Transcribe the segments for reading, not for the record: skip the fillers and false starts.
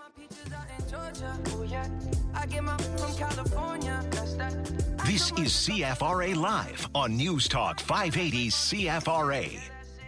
This is CFRA Live on News Talk 580 CFRA.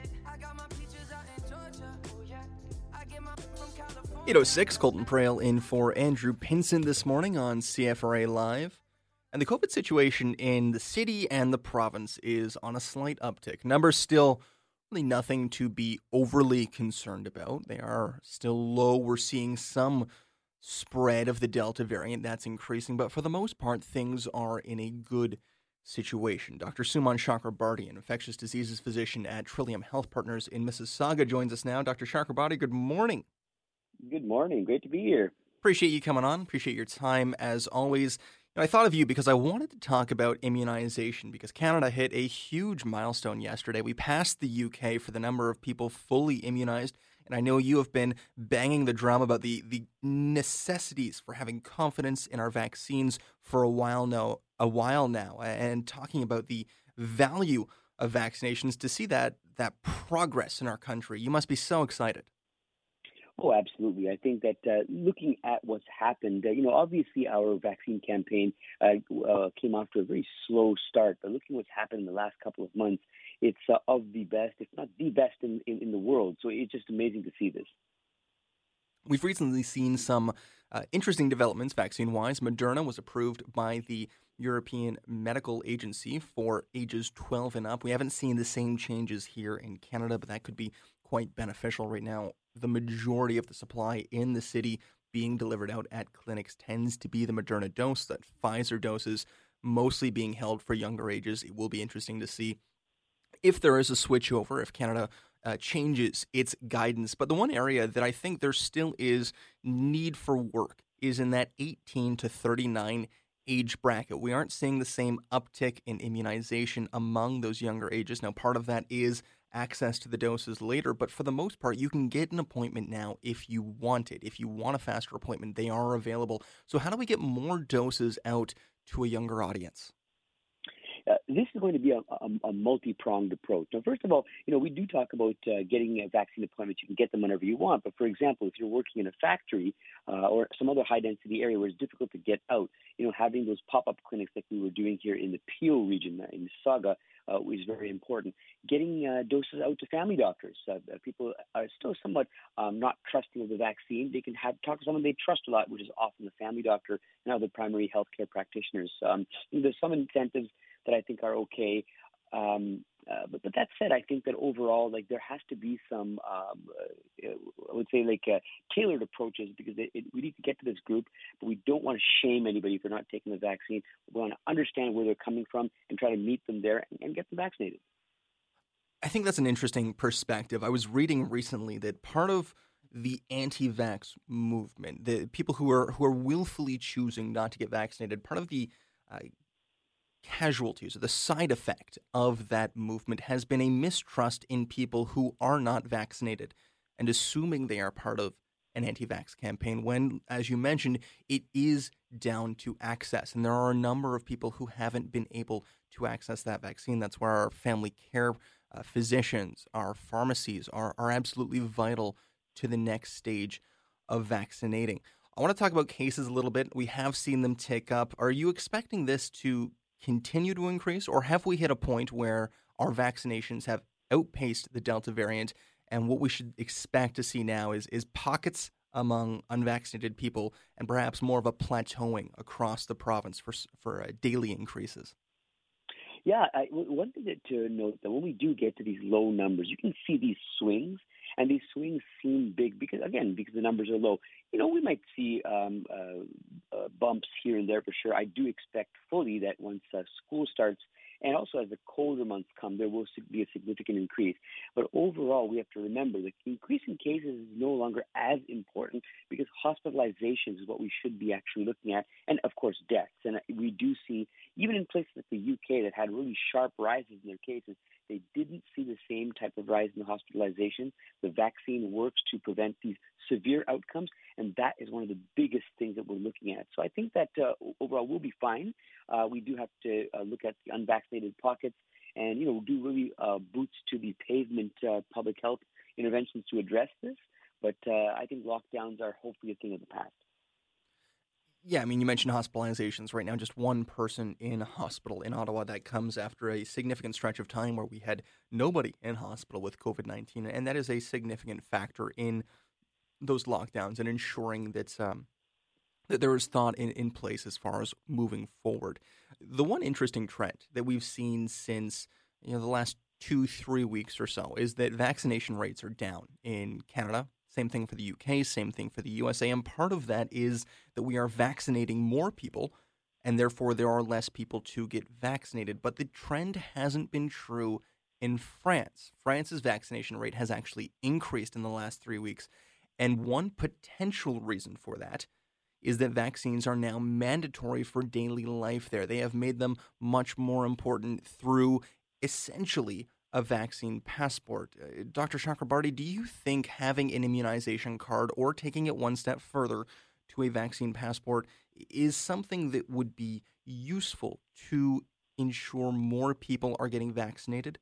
8:06, Colton Prale in for Andrew Pinson this morning on CFRA Live. And the COVID situation in the city and the province is on a slight uptick. Numbers still really nothing to be overly concerned about. They are still low. We're seeing some spread of the Delta variant that's increasing, but for the most part, things are in a good situation. Dr. Suman Chakrabarti, an infectious diseases physician at Trillium Health Partners in Mississauga, joins us now. Dr. Chakrabarti, good morning. Good morning. Great to be here. Appreciate you coming on. Appreciate your time as always. I thought of you because I wanted to talk about immunization because Canada hit a huge milestone yesterday. We passed the UK for the number of people fully immunized, and I know you have been banging the drum about the necessities for having confidence in our vaccines for a while now, and talking about the value of vaccinations to see that progress in our country. You must be so excited. Oh, absolutely. I think that looking at what's happened, obviously our vaccine campaign came off to a very slow start. But looking what's happened in the last couple of months, it's of the best, if not the best in the world. So it's just amazing to see this. We've recently seen some interesting developments vaccine-wise. Moderna was approved by the European Medical Agency for ages 12 and up. We haven't seen the same changes here in Canada, but that could be quite beneficial right now. The majority of the supply in the city being delivered out at clinics tends to be the Moderna dose, that Pfizer doses mostly being held for younger ages. It will be interesting to see if there is a switchover, if Canada changes its guidance. But the one area that I think there still is need for work is in that 18 to 39 age bracket. We aren't seeing the same uptick in immunization among those younger ages. Now, part of that is access to the doses later, but for the most part, you can get an appointment now if you want it. If you want a faster appointment, they are available. So how do we get more doses out to a younger audience? This is going to be a multi-pronged approach. Now, first of all, we do talk about getting vaccine appointments. You can get them whenever you want. But for example, if you're working in a factory or some other high-density area where it's difficult to get out, having those pop-up clinics like we were doing here in the Peel region in Mississauga is very important. Getting doses out to family doctors. People are still somewhat not trusting of the vaccine. They can talk to someone they trust a lot, which is often the family doctor and other primary healthcare practitioners. There's some incentives that I think are okay. But that said, I think that overall, there has to be some, I would say, tailored approaches because we need to get to this group, but we don't want to shame anybody if they're not taking the vaccine. We want to understand where they're coming from and try to meet them there and get them vaccinated. I think that's an interesting perspective. I was reading recently that part of the anti-vax movement, the people who are willfully choosing not to get vaccinated, part of the casualties or the side effect of that movement has been a mistrust in people who are not vaccinated and assuming they are part of an anti-vax campaign when, as you mentioned, it is down to access. And there are a number of people who haven't been able to access that vaccine. That's where our family care physicians, our pharmacies are absolutely vital to the next stage of vaccinating. I want to talk about cases a little bit. We have seen them tick up. Are you expecting this to continue to increase, or have we hit a point where our vaccinations have outpaced the Delta variant, and what we should expect to see now is pockets among unvaccinated people and perhaps more of a plateauing across the province for daily increases? Yeah, one thing to note that when we do get to these low numbers, you can see these swings, and these swings seem big because the numbers are low. We might see bumps here and there for sure. I do expect fully that once school starts and also as the colder months come, there will be a significant increase. But overall, we have to remember that increase in cases is no longer as important because hospitalizations is what we should be actually looking at, and of course deaths. And we do see, even in places like the UK that had really sharp rises in their cases, they didn't see the same type of rise in the hospitalization. The vaccine works to prevent these severe outcomes, and that is one of the biggest things that we're looking at. So I think that overall we'll be fine. We do have to look at the unvaccinated pockets and, do really boots to the pavement public health interventions to address this. But I think lockdowns are hopefully a thing of the past. Yeah, I mean, you mentioned hospitalizations. Right now, just one person in hospital in Ottawa. That comes after a significant stretch of time where we had nobody in hospital with COVID-19. And that is a significant factor in those lockdowns and ensuring that there is thought in place as far as moving forward. The one interesting trend that we've seen since the last 2-3 weeks or so is that vaccination rates are down in Canada. Same thing for the UK, same thing for the USA. And part of that is that we are vaccinating more people, and therefore there are less people to get vaccinated. But the trend hasn't been true in France. France's vaccination rate has actually increased in the last 3 weeks. And one potential reason for that is that vaccines are now mandatory for daily life there. They have made them much more important through essentially a vaccine passport. Dr. Chakrabarty, do you think having an immunization card or taking it one step further to a vaccine passport is something that would be useful to ensure more people are getting vaccinated?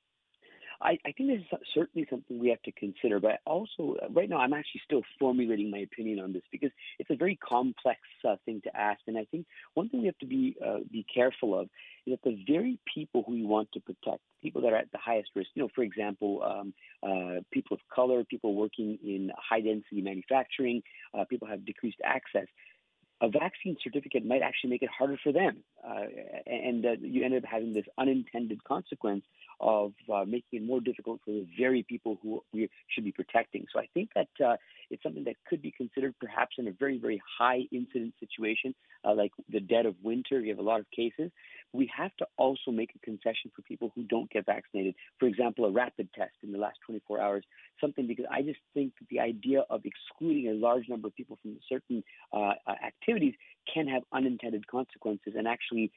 I think this is certainly something we have to consider, but also right now I'm actually still formulating my opinion on this because it's a very complex thing to ask. And I think one thing we have to be careful of is that the very people who we want to protect, people that are at the highest risk, for example, people of color, people working in high density manufacturing, people have decreased access. A vaccine certificate might actually make it harder for them. And you end up having this unintended consequence of making it more difficult for the very people who we should be protecting. So I think that it's something that could be considered perhaps in a very, very high incidence situation, like the dead of winter. You have a lot of cases. We have to also make a concession for people who don't get vaccinated. For example, a rapid test in the last 24 hours, something, because I just think that the idea of excluding a large number of people from certain activities can have unintended consequences and actually,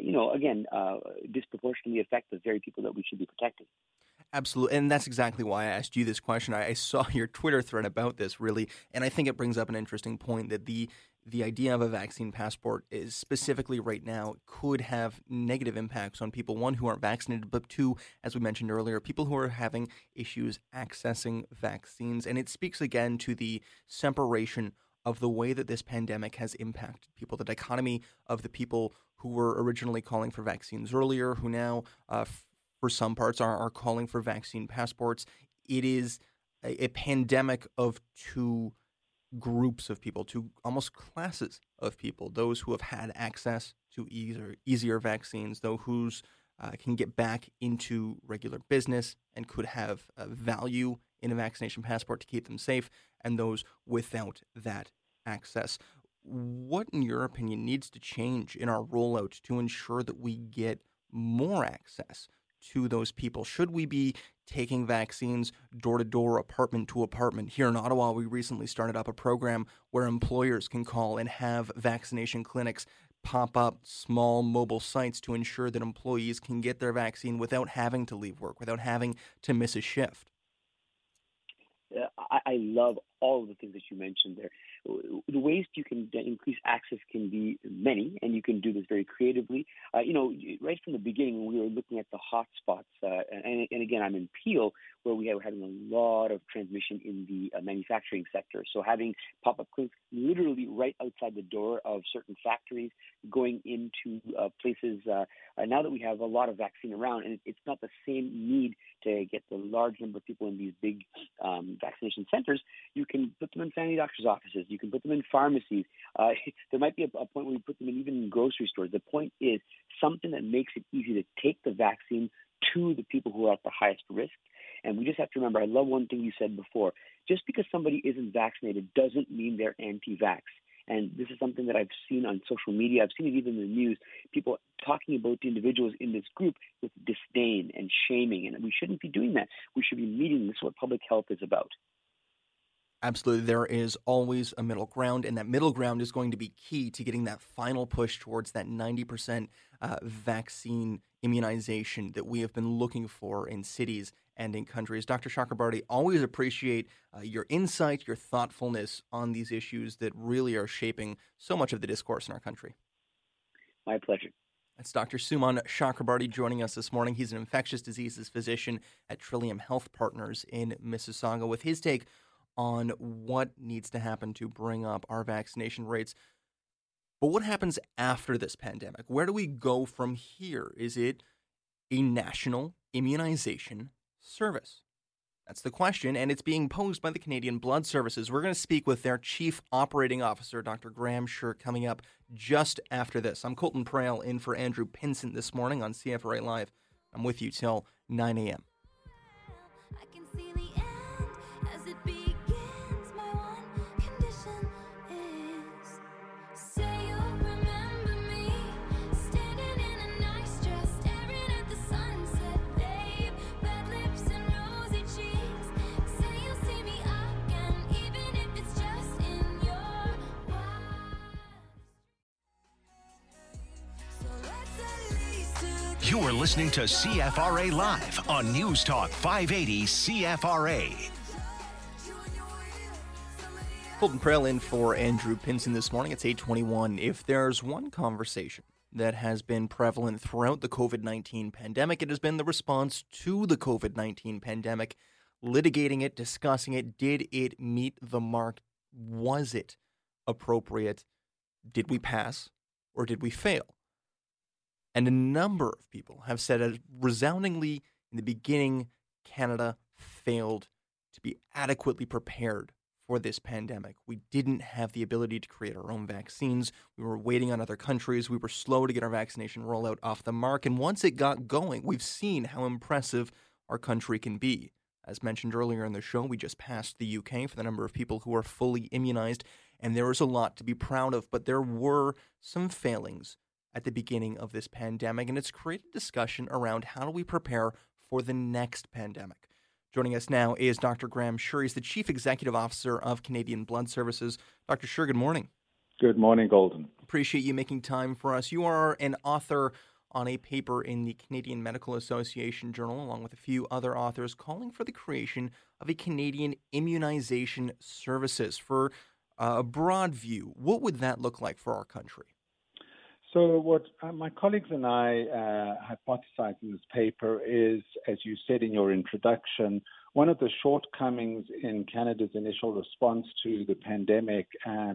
disproportionately affect the very people that we should be protecting. Absolutely. And that's exactly why I asked you this question. I saw your Twitter thread about this, really, and I think it brings up an interesting point that the idea of a vaccine passport is specifically right now could have negative impacts on people, one, who aren't vaccinated, but two, as we mentioned earlier, people who are having issues accessing vaccines. And it speaks again to the separation of the way that this pandemic has impacted people, the dichotomy of the people who were originally calling for vaccines earlier, who now, for some parts, are calling for vaccine passports. It is a pandemic of two groups of people, two almost classes of people, those who have had access to easier vaccines, those who can get back into regular business and could have value in a vaccination passport to keep them safe, and those without that access. What, in your opinion, needs to change in our rollout to ensure that we get more access to those people? Should we be taking vaccines door to door, apartment to apartment? Here in Ottawa, we recently started up a program where employers can call and have vaccination clinics pop up, small mobile sites, to ensure that employees can get their vaccine without having to leave work, without having to miss a shift. I love all of the things that you mentioned there. The ways you can increase access can be many, and you can do this very creatively. Right from the beginning, when we were looking at the hotspots, and again, I'm in Peel, where we were having a lot of transmission in the manufacturing sector. So having pop-up clinics literally right outside the door of certain factories, going into places. Now that we have a lot of vaccine around, and it's not the same need to get the large number of people in these big vaccination centers, you can put them in family doctors' offices. You can put them in pharmacies. There might be a point where you put them even in grocery stores. The point is something that makes it easy to take the vaccine to the people who are at the highest risk. And we just have to remember, I love one thing you said before, just because somebody isn't vaccinated doesn't mean they're anti-vax. And this is something that I've seen on social media. I've seen it even in the news, people talking about the individuals in this group with disdain and shaming. And we shouldn't be doing that. We should be meeting. This is what public health is about. Absolutely. There is always a middle ground, and that middle ground is going to be key to getting that final push towards that 90% vaccine immunization that we have been looking for in cities and in countries. Dr. Chakrabarty, always appreciate your insight, your thoughtfulness on these issues that really are shaping so much of the discourse in our country. My pleasure. That's Dr. Suman Chakrabarty joining us this morning. He's an infectious diseases physician at Trillium Health Partners in Mississauga with his take on what needs to happen to bring up our vaccination rates. But what happens after this pandemic? Where do we go from here? Is it a national immunization service? That's the question, and it's being posed by the Canadian Blood Services. We're going to speak with their Chief Operating Officer, Dr. Graham Sher, coming up just after this. I'm Colton Prale in for Andrew Pinson this morning on CFRA Live. I'm with you till 9 a.m. I can see the end as it begins. My one condition is say you'll remember me standing in a nice dress, staring at the sunset, babe. Red lips and rosy cheeks. Say you'll see me again, even if it's just in your eyes. So let's at least You are listening to CFRA Live on News Talk 580 CFRA. Colton Prale in for Andrew Pinson this morning. It's 8:21. If there's one conversation that has been prevalent throughout the COVID-19 pandemic, it has been the response to the COVID-19 pandemic, litigating it, discussing it. Did it meet the mark? Was it appropriate? Did we pass or did we fail? And a number of people have said resoundingly in the beginning, Canada failed to be adequately prepared for this pandemic. We didn't have the ability to create our own vaccines. We were waiting on other countries. We were slow to get our vaccination rollout off the mark. And once it got going, we've seen how impressive our country can be. As mentioned earlier in the show, we just passed the UK for the number of people who are fully immunized, and there is a lot to be proud of. But there were some failings at the beginning of this pandemic, and it's created discussion around how do we prepare for the next pandemic. Joining us now is Dr. Graham Sher. He's the Chief Executive Officer of Canadian Blood Services. Dr. Sher, good morning. Good morning, Golden. Appreciate you making time for us. You are an author on a paper in the Canadian Medical Association Journal, along with a few other authors, calling for the creation of a Canadian immunization services. For a broad view, what would that look like for our country? So what my colleagues and I hypothesize in this paper is, as you said in your introduction, one of the shortcomings in Canada's initial response to the pandemic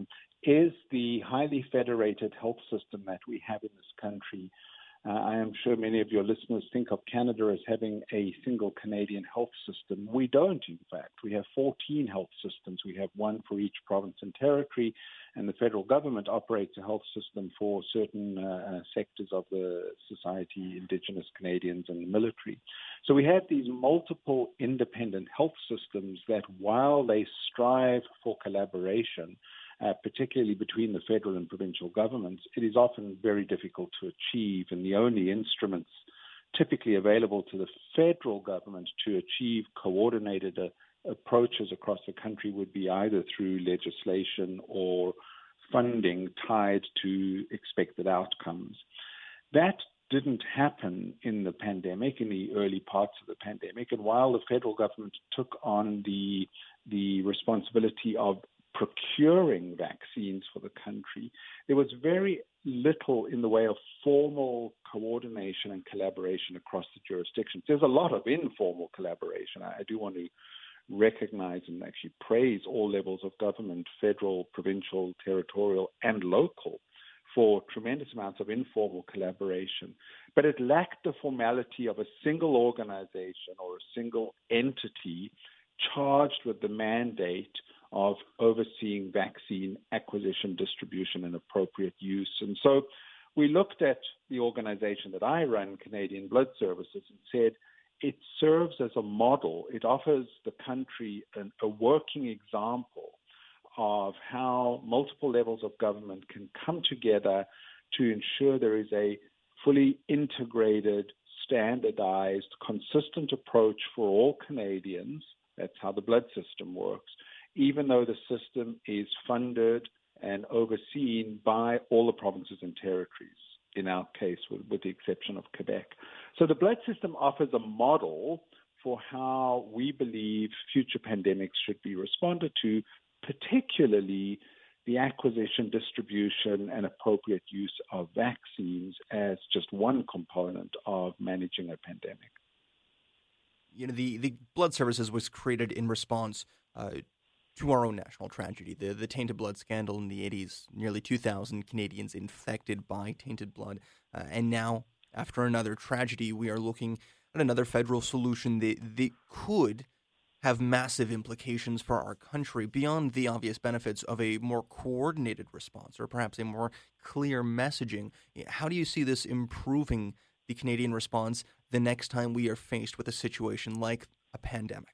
is the highly federated health system that we have in this country. I am sure many of your listeners think of Canada as having a single Canadian health system. We don't, in fact. We have 14 health systems. We have one for each province and territory, and the federal government operates a health system for certain sectors of the society, Indigenous Canadians and the military. So we have these multiple independent health systems that, while they strive for collaboration, particularly between the federal and provincial governments, it is often very difficult to achieve, and the only instruments typically available to the federal government to achieve coordinated approaches across the country would be either through legislation or funding tied to expected outcomes. That didn't happen in the pandemic, in the early parts of the pandemic, and while the federal government took on the responsibility of procuring vaccines for the country, there was very little in the way of formal coordination and collaboration across the jurisdictions. There's a lot of informal collaboration. I do want to recognize and actually praise all levels of government, federal, provincial, territorial, and local, for tremendous amounts of informal collaboration. But it lacked the formality of a single organization or a single entity charged with the mandate of overseeing vaccine acquisition, distribution, and appropriate use. And so we looked at the organization that I run, Canadian Blood Services, and said it serves as a model. It offers the country a working example of how multiple levels of government can come together to ensure there is a fully integrated, standardized, consistent approach for all Canadians. That's how the blood system works, even though the system is funded and overseen by all the provinces and territories, in our case, with the exception of Quebec. So the blood system offers a model for how we believe future pandemics should be responded to, particularly the acquisition, distribution, and appropriate use of vaccines as just one component of managing a pandemic. You know, the Blood Services was created in response to our own national tragedy, the tainted blood scandal in the 80s, nearly 2,000 Canadians infected by tainted blood. And now, after another tragedy, we are looking at another federal solution that could have massive implications for our country beyond the obvious benefits of a more coordinated response or perhaps a more clear messaging. How do you see this improving the Canadian response the next time we are faced with a situation like a pandemic?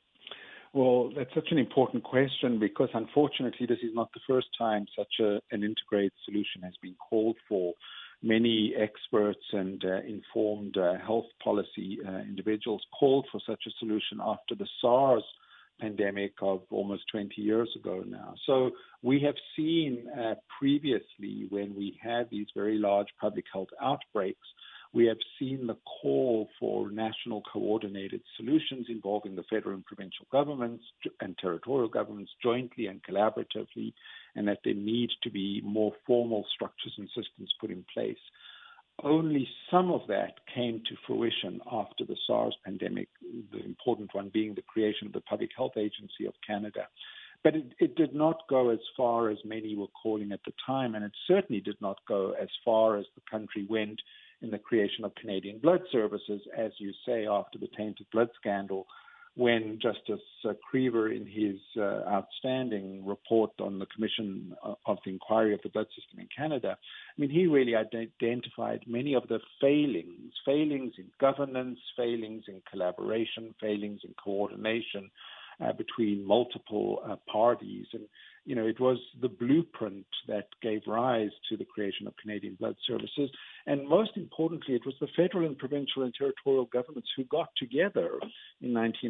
Well, that's such an important question because unfortunately this is not the first time such an integrated solution has been called for. Many experts and informed health policy individuals called for such a solution after the SARS pandemic of almost 20 years ago now. So we have seen previously when we had these very large public health outbreaks, we have seen the call for national coordinated solutions involving the federal and provincial governments and territorial governments jointly and collaboratively, and that there need to be more formal structures and systems put in place. Only some of that came to fruition after the SARS pandemic, the important one being the creation of the Public Health Agency of Canada. But it did not go as far as many were calling at the time, and it certainly did not go as far as the country went in the creation of Canadian Blood Services, as you say, after the tainted blood scandal, when Justice Creever, in his outstanding report on the Commission of the Inquiry of the Blood System in Canada, I mean, he really identified many of the failings in governance, failings in collaboration, failings in coordination between multiple parties. And, you know, it was the blueprint that gave rise to the creation of Canadian Blood Services. And most importantly, it was the federal and provincial and territorial governments who got together in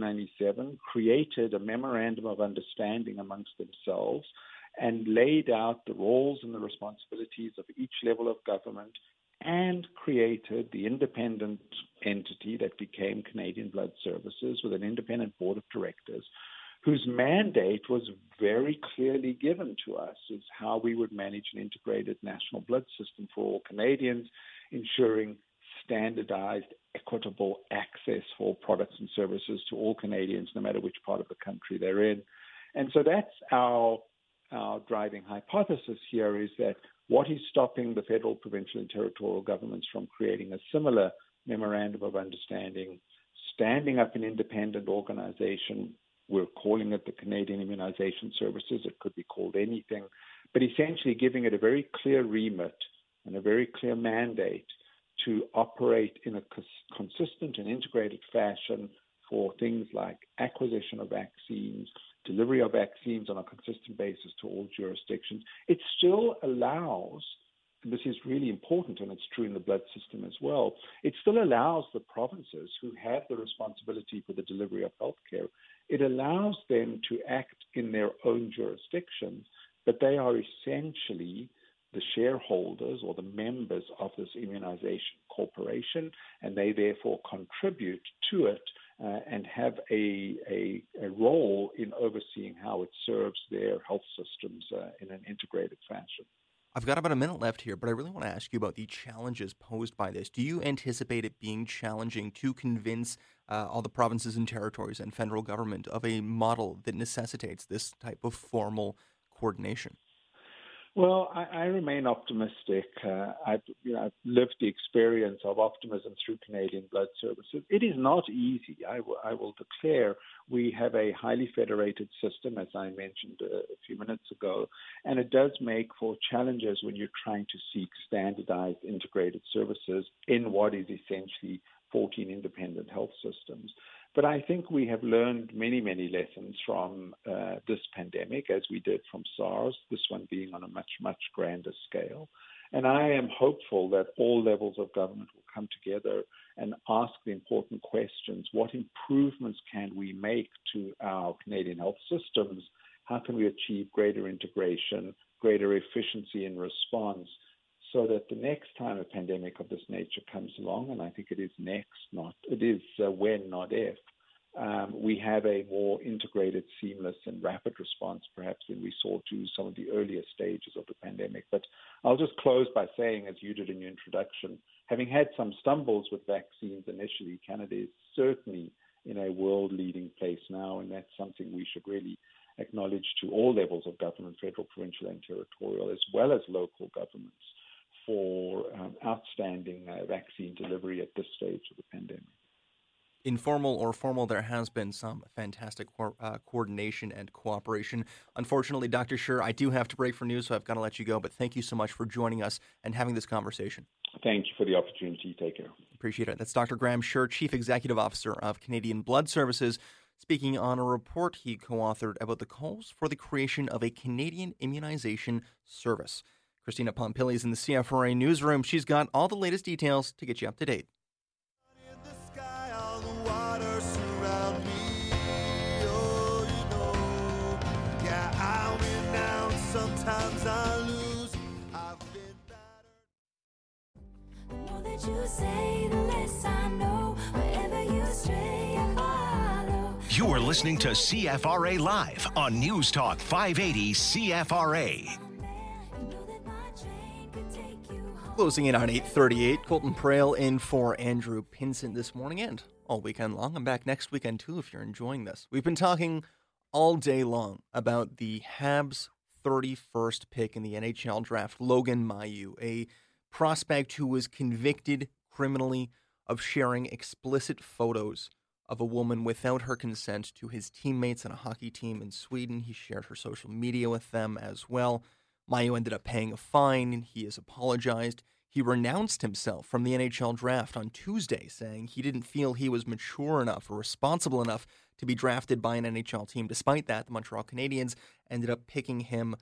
1997, created a memorandum of understanding amongst themselves, and laid out the roles and the responsibilities of each level of government, and created the independent entity that became Canadian Blood Services with an independent board of directors, whose mandate was very clearly given to us as how we would manage an integrated national blood system for all Canadians, ensuring standardized, equitable access for products and services to all Canadians, no matter which part of the country they're in. And so that's our driving hypothesis here, is that what is stopping the federal, provincial, and territorial governments from creating a similar memorandum of understanding, standing up an independent organization? We're calling it the Canadian Immunization Services. It could be called anything, but essentially giving it a very clear remit and a very clear mandate to operate in a consistent and integrated fashion for things like acquisition of vaccines, delivery of vaccines on a consistent basis to all jurisdictions. It still allows, and this is really important, and it's true in the blood system as well, it still allows the provinces who have the responsibility for the delivery of healthcare, it allows them to act in their own jurisdictions, but they are essentially the shareholders or the members of this immunization corporation, and they therefore contribute to it and have a role in overseeing how it serves their health systems in an integrated fashion. I've got about a minute left here, but I really want to ask you about the challenges posed by this. Do you anticipate it being challenging to convince all the provinces and territories and federal government of a model that necessitates this type of formal coordination? Well, I remain optimistic. I've lived the experience of optimism through Canadian Blood Services. It is not easy, I will declare. We have a highly federated system, as I mentioned a few minutes ago, and it does make for challenges when you're trying to seek standardized integrated services in what is essentially 14 independent health systems. But I think we have learned many, many lessons from this pandemic, as we did from SARS, this one being on a much, much grander scale. And I am hopeful that all levels of government will come together and ask the important questions. What improvements can we make to our Canadian health systems? How can we achieve greater integration, greater efficiency in response, so that the next time a pandemic of this nature comes along, and I think it is when, not if, we have a more integrated, seamless, and rapid response, perhaps, than we saw to some of the earlier stages of the pandemic. But I'll just close by saying, as you did in your introduction, having had some stumbles with vaccines initially, Canada is certainly in a world-leading place now, and that's something we should really acknowledge to all levels of government, federal, provincial, and territorial, as well as local governments, for outstanding vaccine delivery at this stage of the pandemic. Informal or formal, there has been some fantastic coordination and cooperation. Unfortunately, Dr. Scher, I do have to break for news, so I've got to let you go. But thank you so much for joining us and having this conversation. Thank you for the opportunity. Take care. Appreciate it. That's Dr. Graham Scher, Chief Executive Officer of Canadian Blood Services, speaking on a report he co-authored about the calls for the creation of a Canadian immunization service. Christina Pompili is in the CFRA newsroom. She's got all the latest details to get you up to date. Sometimes I lose. I've been battered. The more that you say, the less I know. Wherever you stray, I follow. You are listening to CFRA Live on News Talk 580 CFRA. You know that my train could take you home. Closing in on 8:38, Colton Prale in for Andrew Pinson this morning and all weekend long. I'm back next weekend too if you're enjoying this. We've been talking all day long about the Habs 31st pick in the NHL draft, Logan Mailloux, a prospect who was convicted criminally of sharing explicit photos of a woman without her consent to his teammates on a hockey team in Sweden. He shared her social media with them as well. Mailloux ended up paying a fine. He has apologized. He renounced himself from the NHL draft on Tuesday, saying he didn't feel he was mature enough or responsible enough to be drafted by an NHL team. Despite that, the Montreal Canadiens ended up picking him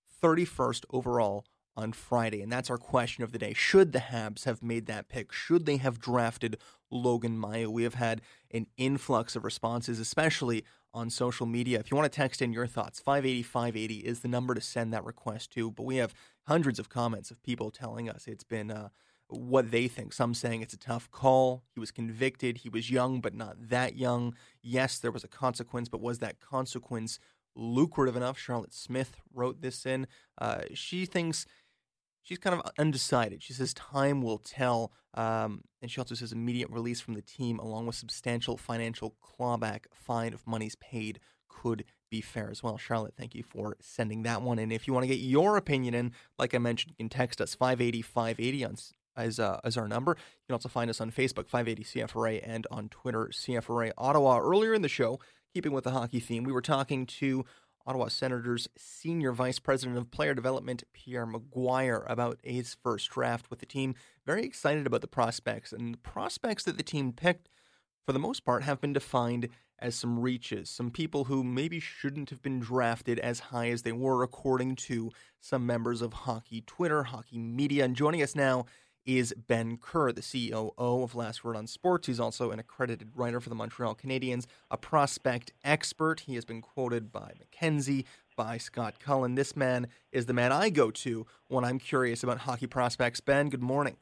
31st overall on Friday. And that's our question of the day. Should the Habs have made that pick? Should they have drafted Logan Mailloux? We have had an influx of responses, especially on social media. If you want to text in your thoughts, 580-580 is the number to send that request to. But we have hundreds of comments of people telling us it's been what they think. Some saying it's a tough call. He was convicted. He was young, but not that young. Yes, there was a consequence, but was that consequence lucrative enough? Charlotte Smith wrote this in. She thinks she's kind of undecided. She says time will tell. And she also says immediate release from the team along with substantial financial clawback fine if money's paid could be fair as well. Charlotte, thank you for sending that one in. If you want to get your opinion in, like I mentioned, you can text us 580-580 as our number. You can also find us on Facebook, 580 CFRA, and on Twitter, CFRA Ottawa. Earlier in the show, keeping with the hockey theme, we were talking to Ottawa Senators Senior Vice President of Player Development, Pierre Maguire, about his first draft with the team. Very excited about the prospects, and the prospects that the team picked, for the most part, have been defined as some reaches, some people who maybe shouldn't have been drafted as high as they were, according to some members of hockey Twitter, hockey media. And joining us now is Ben Kerr, the COO of Last Word on Sports. He's also an accredited writer for the Montreal Canadiens, a prospect expert. He has been quoted by McKenzie, by Scott Cullen. This man is the man I go to when I'm curious about hockey prospects. Ben, good morning.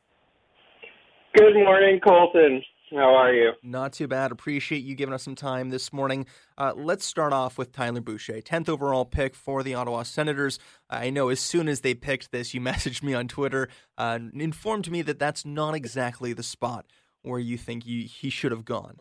Good morning, Colton. How are you? Not too bad. Appreciate you giving us some time this morning. Let's start off with Tyler Boucher, 10th overall pick for the Ottawa Senators. I know as soon as they picked this, you messaged me on Twitter, informed me that that's not exactly the spot where you think he should have gone.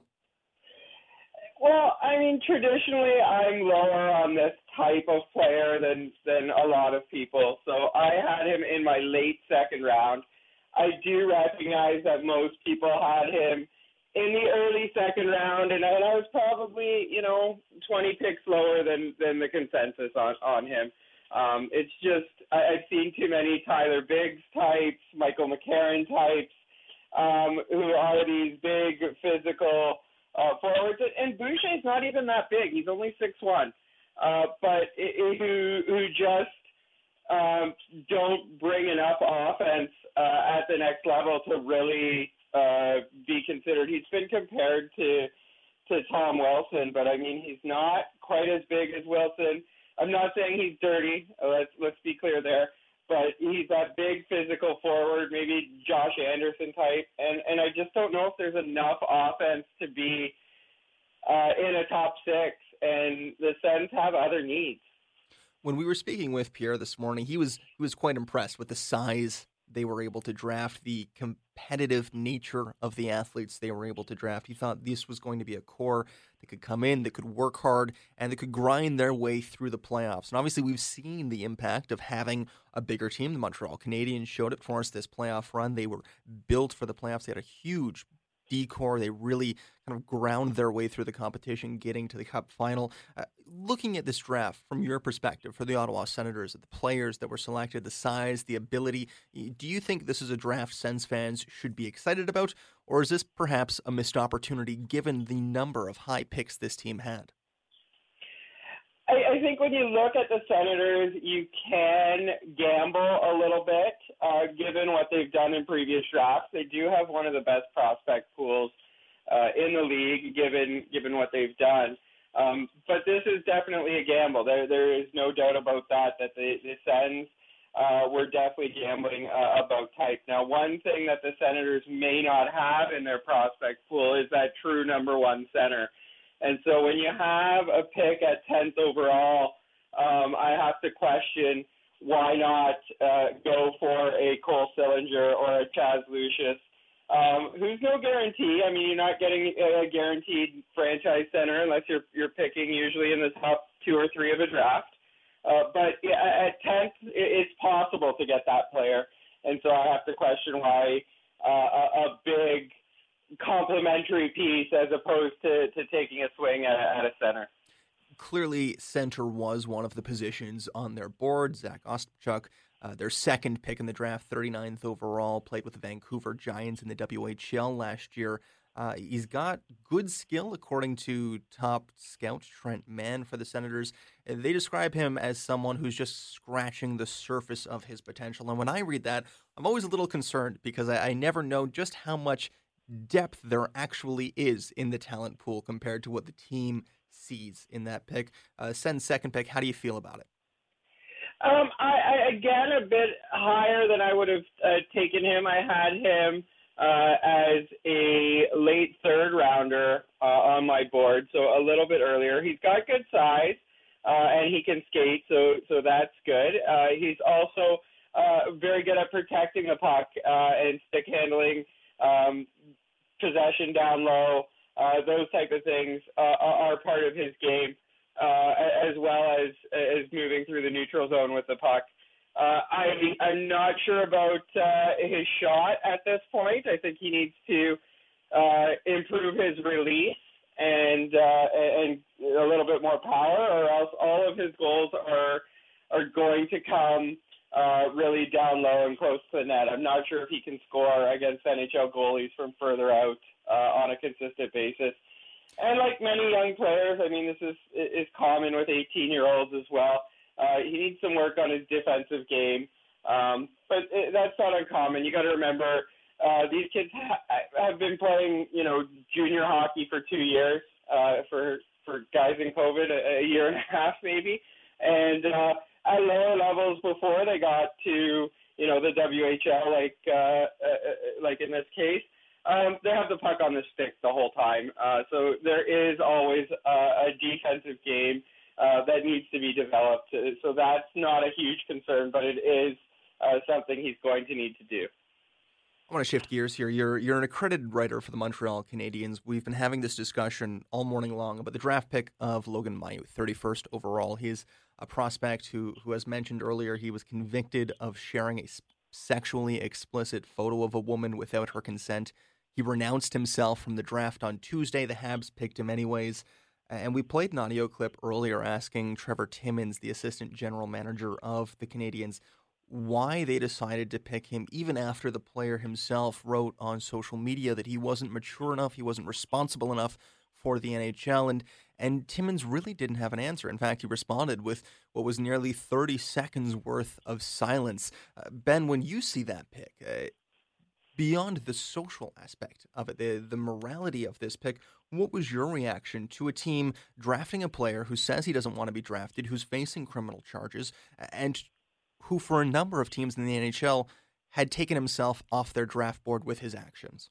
Well, I mean, traditionally, I'm lower on this type of player than a lot of people. So I had him in my late second round. I do recognize that most people had him in the early second round, and I was probably, 20 picks lower than the consensus on him. It's just I've seen too many Tyler Biggs types, Michael McCarron types, who are these big physical forwards. And Boucher's not even that big; he's only 6'1", but who just don't bring enough offense at the next level to really be considered. He's been compared to Tom Wilson, but I mean, he's not quite as big as Wilson. I'm not saying he's dirty. Let's be clear there, but he's that big physical forward, maybe Josh Anderson type, and I just don't know if there's enough offense to be in a top six, and the Sens have other needs. When we were speaking with Pierre this morning, he was quite impressed with the size they were able to draft, the competitive nature of the athletes they were able to draft. He thought this was going to be a core that could come in, that could work hard, and that could grind their way through the playoffs. And obviously, we've seen the impact of having a bigger team. The Montreal Canadiens showed it for us this playoff run. They were built for the playoffs. They had a huge D-core. They really kind of ground their way through the competition, getting to the Cup final. Looking at this draft from your perspective for the Ottawa Senators, the players that were selected, the size, the ability, do you think this is a draft Sens fans should be excited about, or is this perhaps a missed opportunity given the number of high picks this team had? I think when you look at the Senators, you can gamble a little bit, given what they've done in previous drafts. They do have one of the best prospect pools in the league, given what they've done. But this is definitely a gamble. There is no doubt about that the Sens were definitely gambling about type. Now, one thing that the Senators may not have in their prospect pool is that true number one center. And so when you have a pick at 10th overall, I have to question why not go for a Cole Sillinger or a Chaz Lucius, who's no guarantee. I mean, you're not getting a guaranteed franchise center unless you're picking usually in the top 2 or 3 of a draft. But at 10th, it's possible to get that player. And so I have to question why a big complementary piece as opposed to taking a swing at a center. Clearly, center was one of the positions on their board. Zach Ostapchuk, their second pick in the draft, 39th overall, played with the Vancouver Giants in the WHL last year. He's got good skill, according to top scout Trent Mann for the Senators. They describe him as someone who's just scratching the surface of his potential. And when I read that, I'm always a little concerned because I never know just how much depth there actually is in the talent pool compared to what the team sees in that pick. Sen's second pick, how do you feel about it? I again, a bit higher than I would have taken him. I had him as a late third rounder on my board, so a little bit earlier. He's got good size, and he can skate, so that's good. He's also very good at protecting the puck and stick handling, possession down low, those type of things are part of his game, as well as moving through the neutral zone with the puck. I'm not sure about his shot at this point. I think he needs to improve his release and a little bit more power, or else all of his goals are going to come really down low and close to the net. I'm not sure if he can score against NHL goalies from further out on a consistent basis. And like many young players, I mean, this is common with 18-year-olds as well. He needs some work on his defensive game, but that's not uncommon. You got to remember these kids have been playing, junior hockey for 2 years. For guys in COVID, a year and a half maybe, and at lower levels before they got to the WHL, like in this case. They have the puck on the stick the whole time. So there is always a defensive game that needs to be developed. So that's not a huge concern, but it is something he's going to need to do. I want to shift gears here. You're an accredited writer for the Montreal Canadiens. We've been having this discussion all morning long about the draft pick of Logan Mailloux, 31st overall. He's a prospect who, as mentioned earlier, he was convicted of sharing a sexually explicit photo of a woman without her consent. He renounced himself from the draft on Tuesday. The Habs picked him anyways. And we played an audio clip earlier asking Trevor Timmins, the assistant general manager of the Canadiens, why they decided to pick him even after the player himself wrote on social media that he wasn't mature enough, he wasn't responsible enough for the NHL. And Timmins really didn't have an answer. In fact, he responded with what was nearly 30 seconds worth of silence. Ben, when you see that pick, beyond the social aspect of it, the morality of this pick, what was your reaction to a team drafting a player who says he doesn't want to be drafted, who's facing criminal charges, and who for a number of teams in the NHL had taken himself off their draft board with his actions?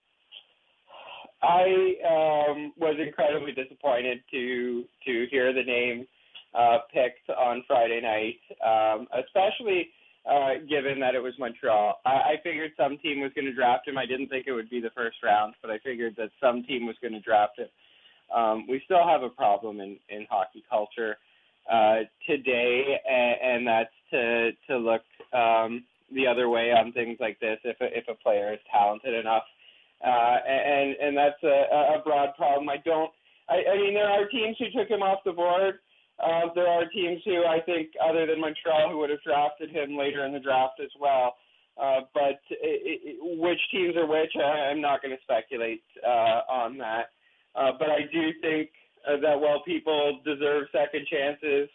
I was incredibly disappointed to hear the name picked on Friday night, especially given that it was Montreal. I figured some team was going to draft him. I didn't think it would be the first round, but I figured that some team was going to draft him. We still have a problem in hockey culture today, and that's to look the other way on things like this if a player is talented enough. And that's a broad problem. I mean, there are teams who took him off the board. There are teams who I think, other than Montreal, who would have drafted him later in the draft as well. But which teams are which, I'm not going to speculate on that. But I do think that while people deserve second chances,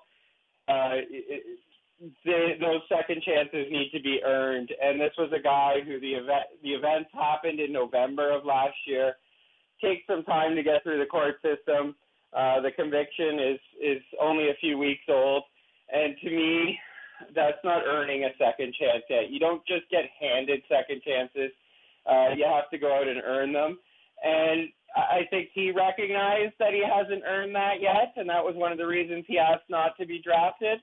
those second chances need to be earned. And this was a guy who the events happened in November of last year. Takes some time to get through the court system. The conviction is only a few weeks old. And to me, that's not earning a second chance yet. You don't just get handed second chances. You have to go out and earn them. And I think he recognized that he hasn't earned that yet, and that was one of the reasons he asked not to be drafted.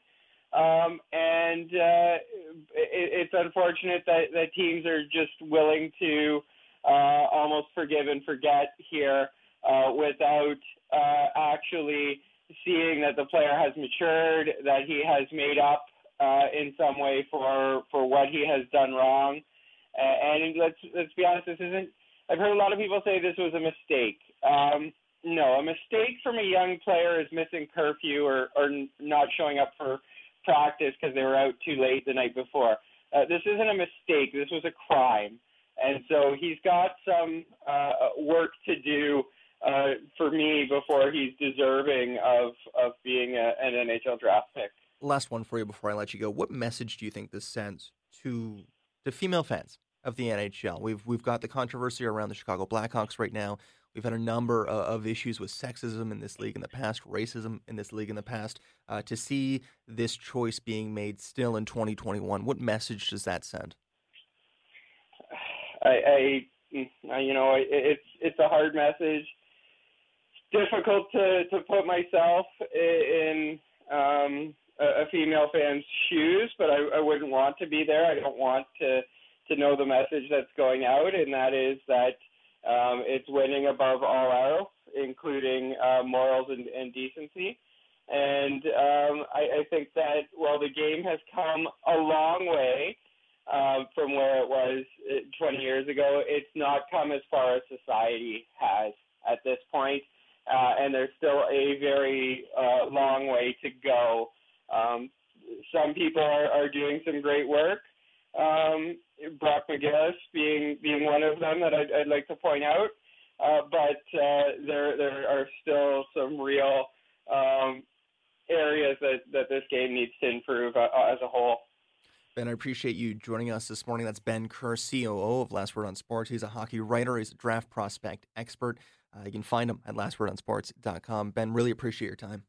It's unfortunate that teams are just willing to almost forgive and forget here without actually seeing that the player has matured, that he has made up in some way for what he has done wrong. And let's be honest, this isn't. I've heard a lot of people say this was a mistake. No, a mistake from a young player is missing curfew or not showing up for practice because they were out too late the night before. This isn't a mistake. This was a crime. And so he's got some work to do for me before he's deserving of being an NHL draft pick. Last one for you before I let you go. What message do you think this sends to female fans of the NHL? We've got the controversy around the Chicago Blackhawks right now. We've had a number of issues with sexism in this league in the past, racism in this league in the past. To see this choice being made still in 2021, what message does that send? It's a hard message. It's difficult to put myself in a female fan's shoes, but I wouldn't want to be there. I don't want to know the message that's going out, and that is that it's winning above all else, including morals and decency. And I think that while the game has come a long way from where it was 20 years ago, it's not come as far as society has at this point. And there's still a very long way to go. Some people are doing some great work. Brock McGillis being one of them that I'd like to point out. But there are still some real areas that this game needs to improve as a whole. Ben, I appreciate you joining us this morning. That's Ben Kerr, COO of Last Word on Sports. He's a hockey writer. He's a draft prospect expert. You can find him at lastwordonsports.com. Ben, really appreciate your time.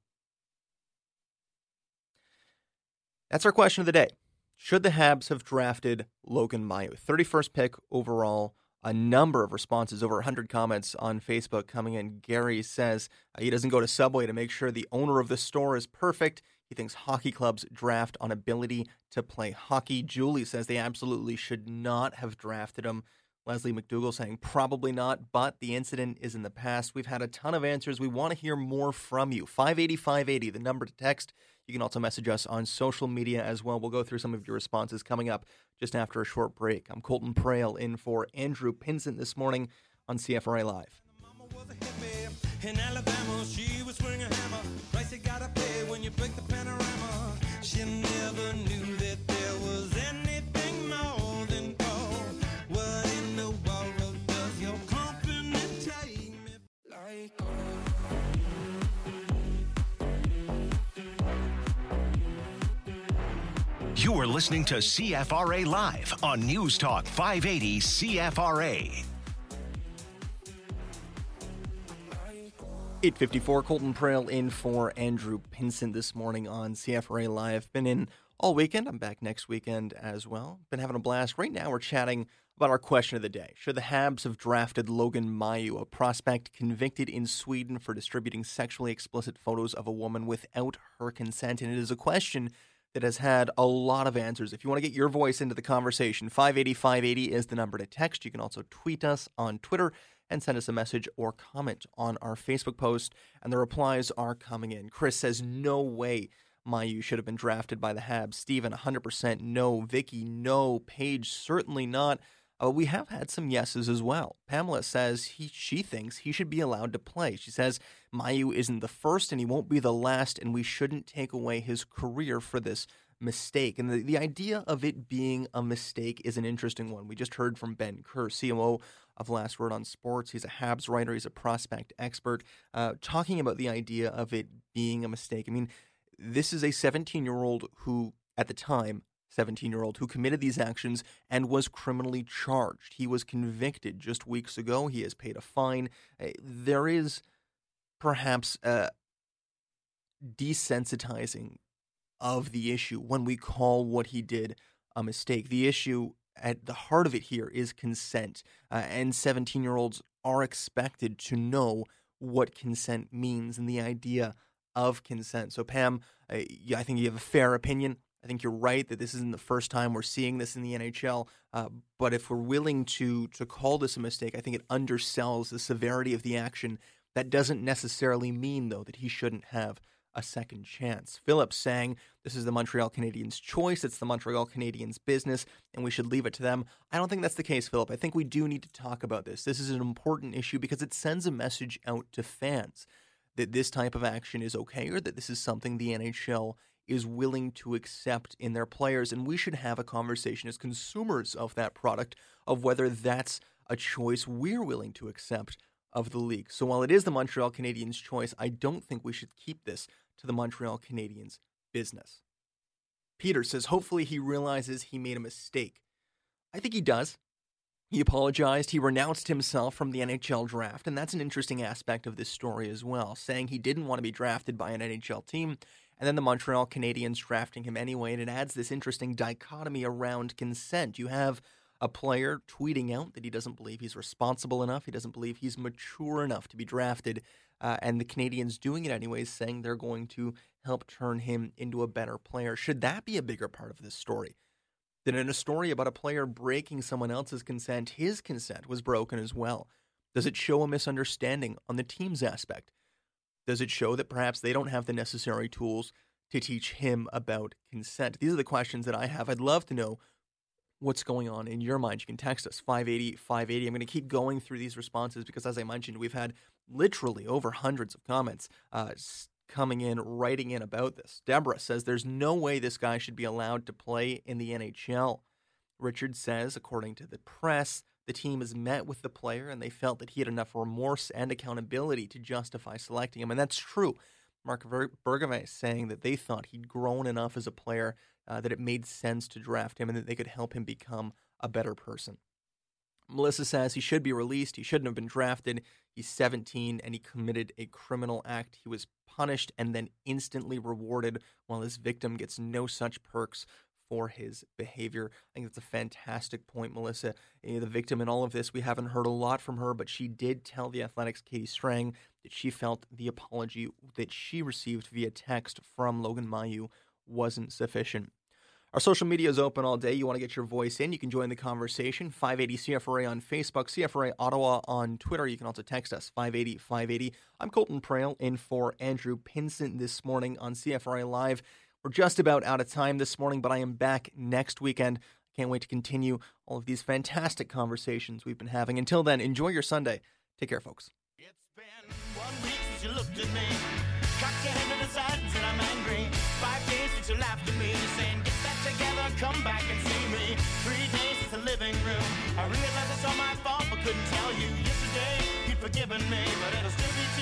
That's our question of the day. Should the Habs have drafted Logan Mailloux? 31st pick overall. A number of responses, over 100 comments on Facebook coming in. Gary says he doesn't go to Subway to make sure the owner of the store is perfect. He thinks hockey clubs draft on ability to play hockey. Julie says they absolutely should not have drafted him. Leslie McDougall saying probably not, but the incident is in the past. We've had a ton of answers. We want to hear more from you. 580-580, the number to text. You can also message us on social media as well. We'll go through some of your responses coming up just after a short break. I'm Colton Prale in for Andrew Pinsent this morning on CFRA Live. Mama was a hippie in Alabama. She was swinging a hammer. Price you gotta pay when you break the panorama. She never knew that there was anything more than gold. What in the world does your company take me like gold? You are listening to CFRA Live on News Talk 580 CFRA. 8:54, Colton Prale in for Andrew Pinsent this morning on CFRA Live. Been in all weekend. I'm back next weekend as well. Been having a blast. Right now we're chatting about our question of the day. Should the Habs have drafted Logan Mailloux, a prospect convicted in Sweden for distributing sexually explicit photos of a woman without her consent? And it is a question that has had a lot of answers. If you want to get your voice into the conversation, 580-580 is the number to text. You can also tweet us on Twitter and send us a message or comment on our Facebook post, and the replies are coming in. Chris says, no way Mailloux should have been drafted by the Habs. Steven, 100% no. Vicky, no. Paige, certainly not. We have had some yeses as well. Pamela says she thinks he should be allowed to play. She says Mailloux isn't the first and he won't be the last, and we shouldn't take away his career for this mistake. And the idea of it being a mistake is an interesting one. We just heard from Ben Kerr, CMO of Last Word on Sports. He's a Habs writer. He's a prospect expert, talking about the idea of it being a mistake. I mean, this is a 17-year-old who, at the time, 17-year-old who committed these actions and was criminally charged. He was convicted just weeks ago. He has paid a fine. There is perhaps a desensitizing of the issue when we call what he did a mistake. The issue at the heart of it here is consent, and 17-year-olds are expected to know what consent means and the idea of consent. So, Pam, I think you have a fair opinion. I think you're right that this isn't the first time we're seeing this in the NHL, but if we're willing to call this a mistake, I think it undersells the severity of the action. That doesn't necessarily mean, though, that he shouldn't have a second chance. Phillips saying this is the Montreal Canadiens' choice, it's the Montreal Canadiens' business, and we should leave it to them. I don't think that's the case, Philip. I think we do need to talk about this. This is an important issue because it sends a message out to fans that this type of action is okay, or that this is something the NHL is willing to accept in their players, and we should have a conversation as consumers of that product of whether that's a choice we're willing to accept of the league. So while it is the Montreal Canadiens' choice, I don't think we should keep this to the Montreal Canadiens' business. Peter says, hopefully he realizes he made a mistake. I think he does. He apologized. He renounced himself from the NHL draft, and that's an interesting aspect of this story as well, saying he didn't want to be drafted by an NHL team, and then the Montreal Canadiens drafting him anyway, and it adds this interesting dichotomy around consent. You have a player tweeting out that he doesn't believe he's responsible enough, he doesn't believe he's mature enough to be drafted, and the Canadiens doing it anyways, saying they're going to help turn him into a better player. Should that be a bigger part of this story? That in a story about a player breaking someone else's consent, his consent was broken as well? Does it show a misunderstanding on the team's aspect? Does it show that perhaps they don't have the necessary tools to teach him about consent? These are the questions that I have. I'd love to know what's going on in your mind. You can text us, 580-580. I'm going to keep going through these responses because, as I mentioned, we've had literally over hundreds of comments coming in, writing in about this. Deborah says there's no way this guy should be allowed to play in the NHL. Richard says, according to the press, the team has met with the player and they felt that he had enough remorse and accountability to justify selecting him. And that's true. Mark Bergevin is saying that they thought he'd grown enough as a player that it made sense to draft him and that they could help him become a better person. Melissa says he should be released. He shouldn't have been drafted. He's 17 and he committed a criminal act. He was punished and then instantly rewarded while his victim gets no such perks for his behavior. I think that's a fantastic point, Melissa. The victim in all of this, we haven't heard a lot from her, but she did tell The Athletic's Katie Strang that she felt the apology that she received via text from Logan Mailloux wasn't sufficient. Our social media is open all day. You want to get your voice in, you can join the conversation. 580 CFRA on Facebook, CFRA Ottawa on Twitter. You can also text us, 580-580. I'm Colton Prale in for Andrew Pinson this morning on CFRA Live. We're just about out of time this morning, but I am back next weekend. Can't wait to continue all of these fantastic conversations we've been having. Until then, enjoy your Sunday. Take care, folks. It's been 1 week since you looked at me. Cock your head to the side and said I'm angry. 5 days since you laughed at me, saying get that together, come back and see me. 3 days since the living room. I realized it's all my fault, but couldn't tell you. Yesterday you'd forgiven me, but it'll still be